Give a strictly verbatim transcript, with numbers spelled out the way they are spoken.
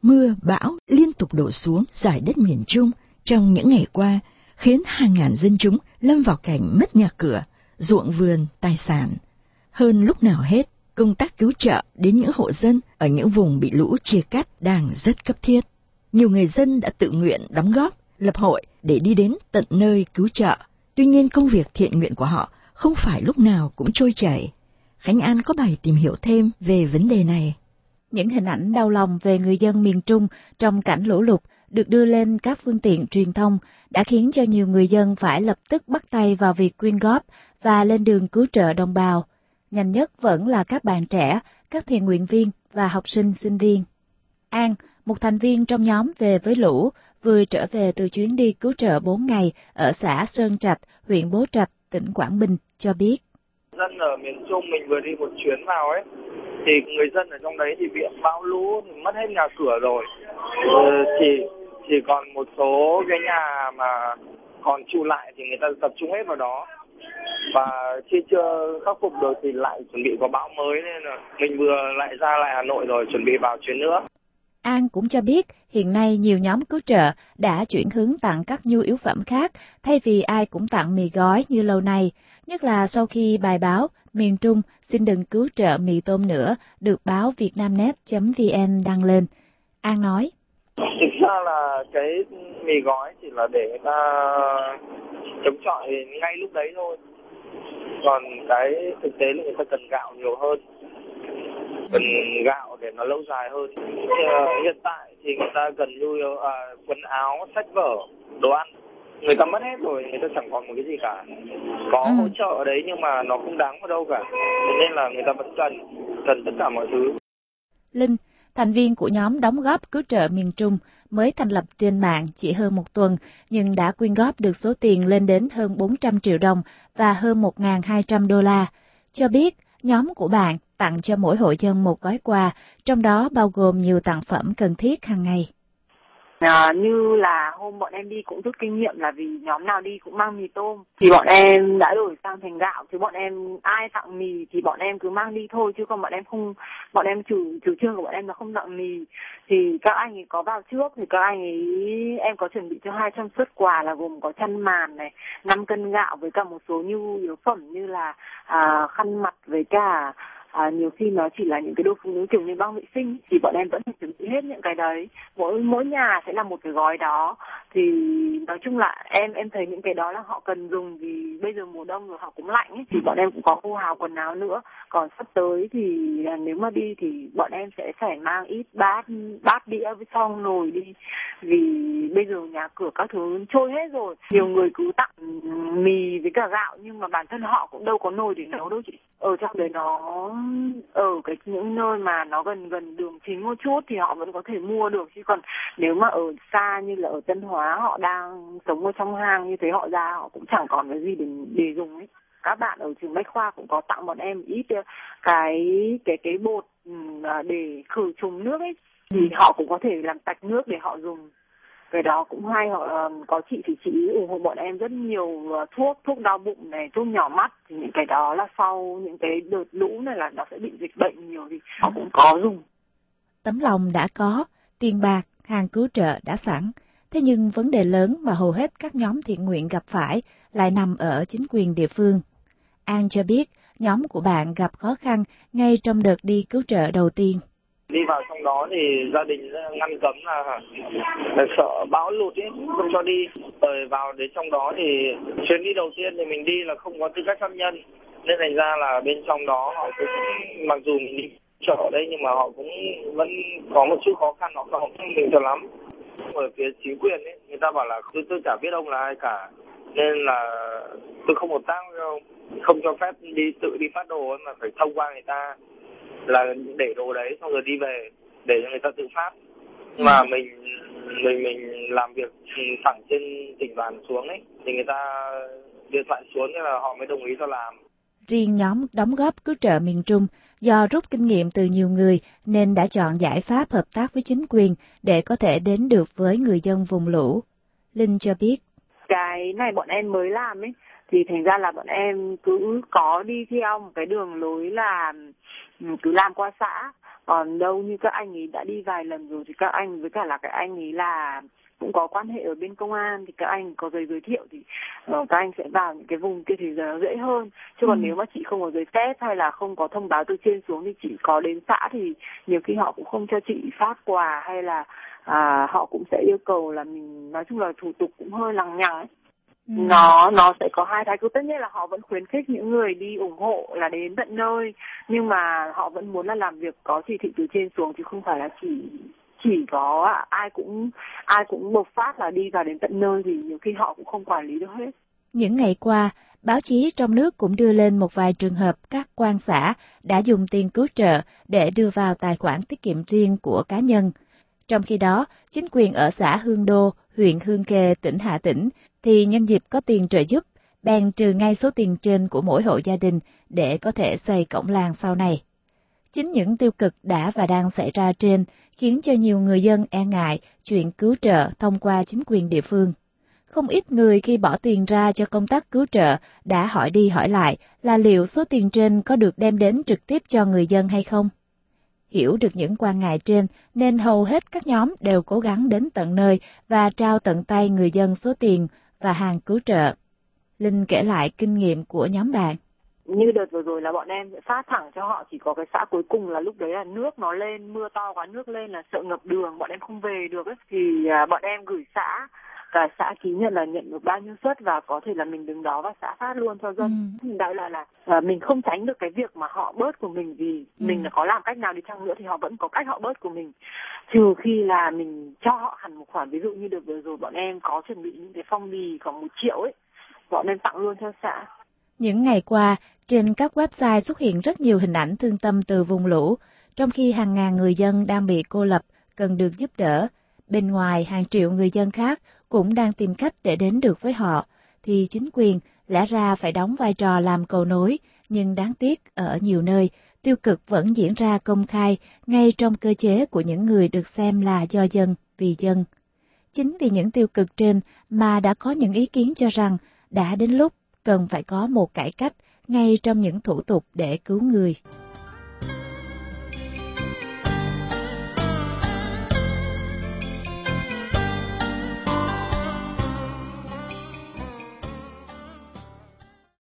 mưa, bão liên tục đổ xuống dải đất miền Trung trong những ngày qua, khiến hàng ngàn dân chúng lâm vào cảnh mất nhà cửa, ruộng vườn, tài sản. Hơn lúc nào hết, công tác cứu trợ đến những hộ dân ở những vùng bị lũ chia cắt đang rất cấp thiết. Nhiều người dân đã tự nguyện đóng góp, lập hội để đi đến tận nơi cứu trợ. Tuy nhiên công việc thiện nguyện của họ không phải lúc nào cũng trôi chảy. Khánh An có bài tìm hiểu thêm về vấn đề này. Những hình ảnh đau lòng về người dân miền Trung trong cảnh lũ lụt được đưa lên các phương tiện truyền thông đã khiến cho nhiều người dân phải lập tức bắt tay vào việc quyên góp và lên đường cứu trợ đồng bào. Nhanh nhất vẫn là các bạn trẻ, các thiện nguyện viên và học sinh sinh viên. An, một thành viên trong nhóm về với lũ, vừa trở về từ chuyến đi cứu trợ bốn ngày ở xã Sơn Trạch, huyện Bố Trạch, tỉnh Quảng Bình, cho biết. Dân ở miền Trung mình vừa đi một chuyến vào ấy, thì người dân ở trong đấy thì bị bão lũ, mất hết nhà cửa rồi. Ừ, chỉ chỉ còn một số cái nhà mà còn trụ lại thì người ta tập trung hết vào đó. Và khi chưa khắc phục được thì lại chuẩn bị có bão mới, nên là mình vừa lại ra lại Hà Nội rồi chuẩn bị vào chuyến nữa. An cũng cho biết hiện nay nhiều nhóm cứu trợ đã chuyển hướng tặng các nhu yếu phẩm khác thay vì ai cũng tặng mì gói như lâu nay, nhất là sau khi bài báo miền Trung xin đừng cứu trợ mì tôm nữa được báo vietnamnet chấm vn đăng lên. An nói: Thực ra là cái mì gói chỉ là để người ta chống chọi ngay lúc đấy thôi. Còn cái thực tế là người ta cần gạo nhiều hơn, cần gạo để nó lâu dài hơn. Hiện tại thì người ta cần nhu yếu à, quần áo, sách vở, đồ ăn. Người ta mất hết rồi, người ta chẳng còn một cái gì cả. Có ừ. hỗ trợ ở đấy nhưng mà nó không đáng vào đâu cả. Nên là người ta vẫn cần, cần tất cả mọi thứ. Linh, thành viên của nhóm đóng góp cứu trợ miền Trung, mới thành lập trên mạng chỉ hơn một tuần, nhưng đã quyên góp được số tiền lên đến hơn bốn trăm triệu đồng và hơn một nghìn hai trăm đô la. Cho biết, nhóm của bạn tặng cho mỗi hộ dân một gói quà, trong đó bao gồm nhiều tặng phẩm cần thiết hàng ngày. À, như là hôm bọn em đi cũng rút kinh nghiệm là vì nhóm nào đi cũng mang mì tôm thì bọn em đã đổi sang thành gạo, chứ bọn em ai tặng mì thì bọn em cứ mang đi thôi, chứ còn bọn em không, bọn em chủ chủ trương của bọn em là không tặng mì. Thì các anh ấy có vào trước thì các anh ấy, em có chuẩn bị cho hai trăm suất quà là gồm có chăn màn này, năm cân gạo với cả một số nhu yếu phẩm như là à, khăn mặt với cả À, nhiều khi nó chỉ là những cái đồ phụ nữ kiểu như băng vệ sinh thì bọn em vẫn phải chuẩn bị hết những cái đấy. Mỗi mỗi nhà sẽ là một cái gói đó. Thì nói chung là em em thấy những cái đó là họ cần dùng, vì bây giờ mùa đông rồi họ cũng lạnh ấy, thì bọn em cũng có khô hào quần áo nữa. Còn sắp tới thì nếu mà đi thì bọn em sẽ phải mang ít bát bát đĩa với xong nồi đi, vì bây giờ nhà cửa các thứ trôi hết rồi. Nhiều người cứ tặng mì với cả gạo nhưng mà bản thân họ cũng đâu có nồi để nấu đâu chị. Ở trong đấy nó ở cái những nơi mà nó gần gần đường chính một chút thì họ vẫn có thể mua được, chứ còn nếu mà ở xa như là ở Tân Hóa, họ đang sống ở trong hang như thế, họ ra họ cũng chẳng còn cái gì để để dùng ấy. Các bạn ở trường Bách Khoa cũng có tặng bọn em ít cái cái cái bột để khử trùng nước ấy, thì họ cũng có thể làm tạch nước để họ dùng. Cái đó cũng hay. Họ có chị thì chị ủng hộ bọn em rất nhiều thuốc, thuốc đau bụng này, thuốc nhỏ mắt. Thì những cái đó là sau những cái đợt lũ này là nó sẽ bị dịch bệnh nhiều thì họ cũng có dùng. Tấm lòng đã có, tiền bạc, hàng cứu trợ đã sẵn. Thế nhưng vấn đề lớn mà hầu hết các nhóm thiện nguyện gặp phải lại nằm ở chính quyền địa phương. An cho biết nhóm của bạn gặp khó khăn ngay trong đợt đi cứu trợ đầu tiên. Đi vào trong đó thì gia đình ngăn cấm là, là sợ bão lụt ấy, không cho đi. Rồi vào đến trong đó thì chuyến đi đầu tiên thì mình đi là không có tư cách pháp nhân, nên thành ra là bên trong đó họ cũng, mặc dù mình đi chợ ở đây nhưng mà họ cũng vẫn có một chút khó khăn, họ không bình thường lắm. Ở phía chính quyền ấy, người ta bảo là tôi, tôi chả biết ông là ai cả, nên là tôi không hợp tác đâu, không cho phép đi tự đi phát đồ ấy, mà phải thông qua người ta, là để đồ đấy xong rồi đi về để cho người ta tự phát. Nhưng mà mình mình mình làm việc thẳng trên tỉnh đoàn xuống ấy thì người ta điện thoại xuống nên là họ mới đồng ý cho làm. Riêng nhóm đóng góp cứu trợ miền Trung do rút kinh nghiệm từ nhiều người nên đã chọn giải pháp hợp tác với chính quyền để có thể đến được với người dân vùng lũ. Linh cho biết. Cái này bọn em mới làm ấy, thì thành ra là bọn em cứ có đi theo một cái đường lối là cứ làm qua xã, Còn đâu như các anh ấy đã đi vài lần rồi thì các anh với cả là các anh ấy là cũng có quan hệ ở bên công an thì các anh có giấy giới thiệu thì uh, các anh sẽ vào những cái vùng kia thì giờ dễ hơn. Chứ còn ừ. nếu mà chị không có giấy phép hay là không có thông báo từ trên xuống thì chị có đến xã thì nhiều khi họ cũng không cho chị phát quà, hay là à, họ cũng sẽ yêu cầu là mình, nói chung là thủ tục cũng hơi lằng nhằng ấy. Ừ. Nó nó sẽ có hai thái cực. Tất nhiên là họ vẫn khuyến khích những người đi ủng hộ là đến tận nơi, nhưng mà họ vẫn muốn là làm việc có chỉ thị từ trên xuống, chứ không phải là chỉ chỉ có ai cũng ai cũng bộc phát là đi vào đến tận nơi, thì nhiều khi họ cũng không quản lý được hết. Những ngày qua, báo chí trong nước cũng đưa lên một vài trường hợp các quan xã đã dùng tiền cứu trợ để đưa vào tài khoản tiết kiệm riêng của cá nhân. Trong khi đó, chính quyền ở xã Hương Đô, huyện Hương Khê, tỉnh Hà Tĩnh thì nhân dịp có tiền trợ giúp, bèn trừ ngay số tiền trên của mỗi hộ gia đình để có thể xây cổng làng sau này. Chính những tiêu cực đã và đang xảy ra trên khiến cho nhiều người dân e ngại chuyện cứu trợ thông qua chính quyền địa phương. Không ít người khi bỏ tiền ra cho công tác cứu trợ đã hỏi đi hỏi lại là liệu số tiền trên có được đem đến trực tiếp cho người dân hay không. Hiểu được những quan ngại trên nên hầu hết các nhóm đều cố gắng đến tận nơi và trao tận tay người dân số tiền và hàng cứu trợ. Linh kể lại kinh nghiệm của nhóm bạn. Như đợt vừa rồi là bọn em sẽ phát thẳng cho họ, chỉ có cái xã cuối cùng là lúc đấy là nước nó lên, mưa to quá, nước lên là sợ ngập đường, bọn em không về được ấy. Thì bọn em gửi xã, cả xã ký nhận là nhận được bao nhiêu suất và có thể là mình đứng đó và xã phát luôn cho dân. Ừ. Đại là là à, mình không tránh được cái việc mà họ bớt của mình, vì ừ. mình là có làm cách nào đi chăng nữa thì họ vẫn có cách họ bớt của mình. Trừ khi là mình cho họ hẳn một khoản, ví dụ như đợt vừa rồi bọn em có chuẩn bị những cái phong bì khoảng một triệu ấy, bọn em tặng luôn cho xã. Những ngày qua, trên các website xuất hiện rất nhiều hình ảnh thương tâm từ vùng lũ, trong khi hàng ngàn người dân đang bị cô lập, cần được giúp đỡ. Bên ngoài, hàng triệu người dân khác cũng đang tìm cách để đến được với họ, thì chính quyền lẽ ra phải đóng vai trò làm cầu nối, nhưng đáng tiếc ở nhiều nơi, tiêu cực vẫn diễn ra công khai ngay trong cơ chế của những người được xem là do dân, vì dân. Chính vì những tiêu cực trên mà đã có những ý kiến cho rằng đã đến lúc cần phải có một cải cách ngay trong những thủ tục để cứu người.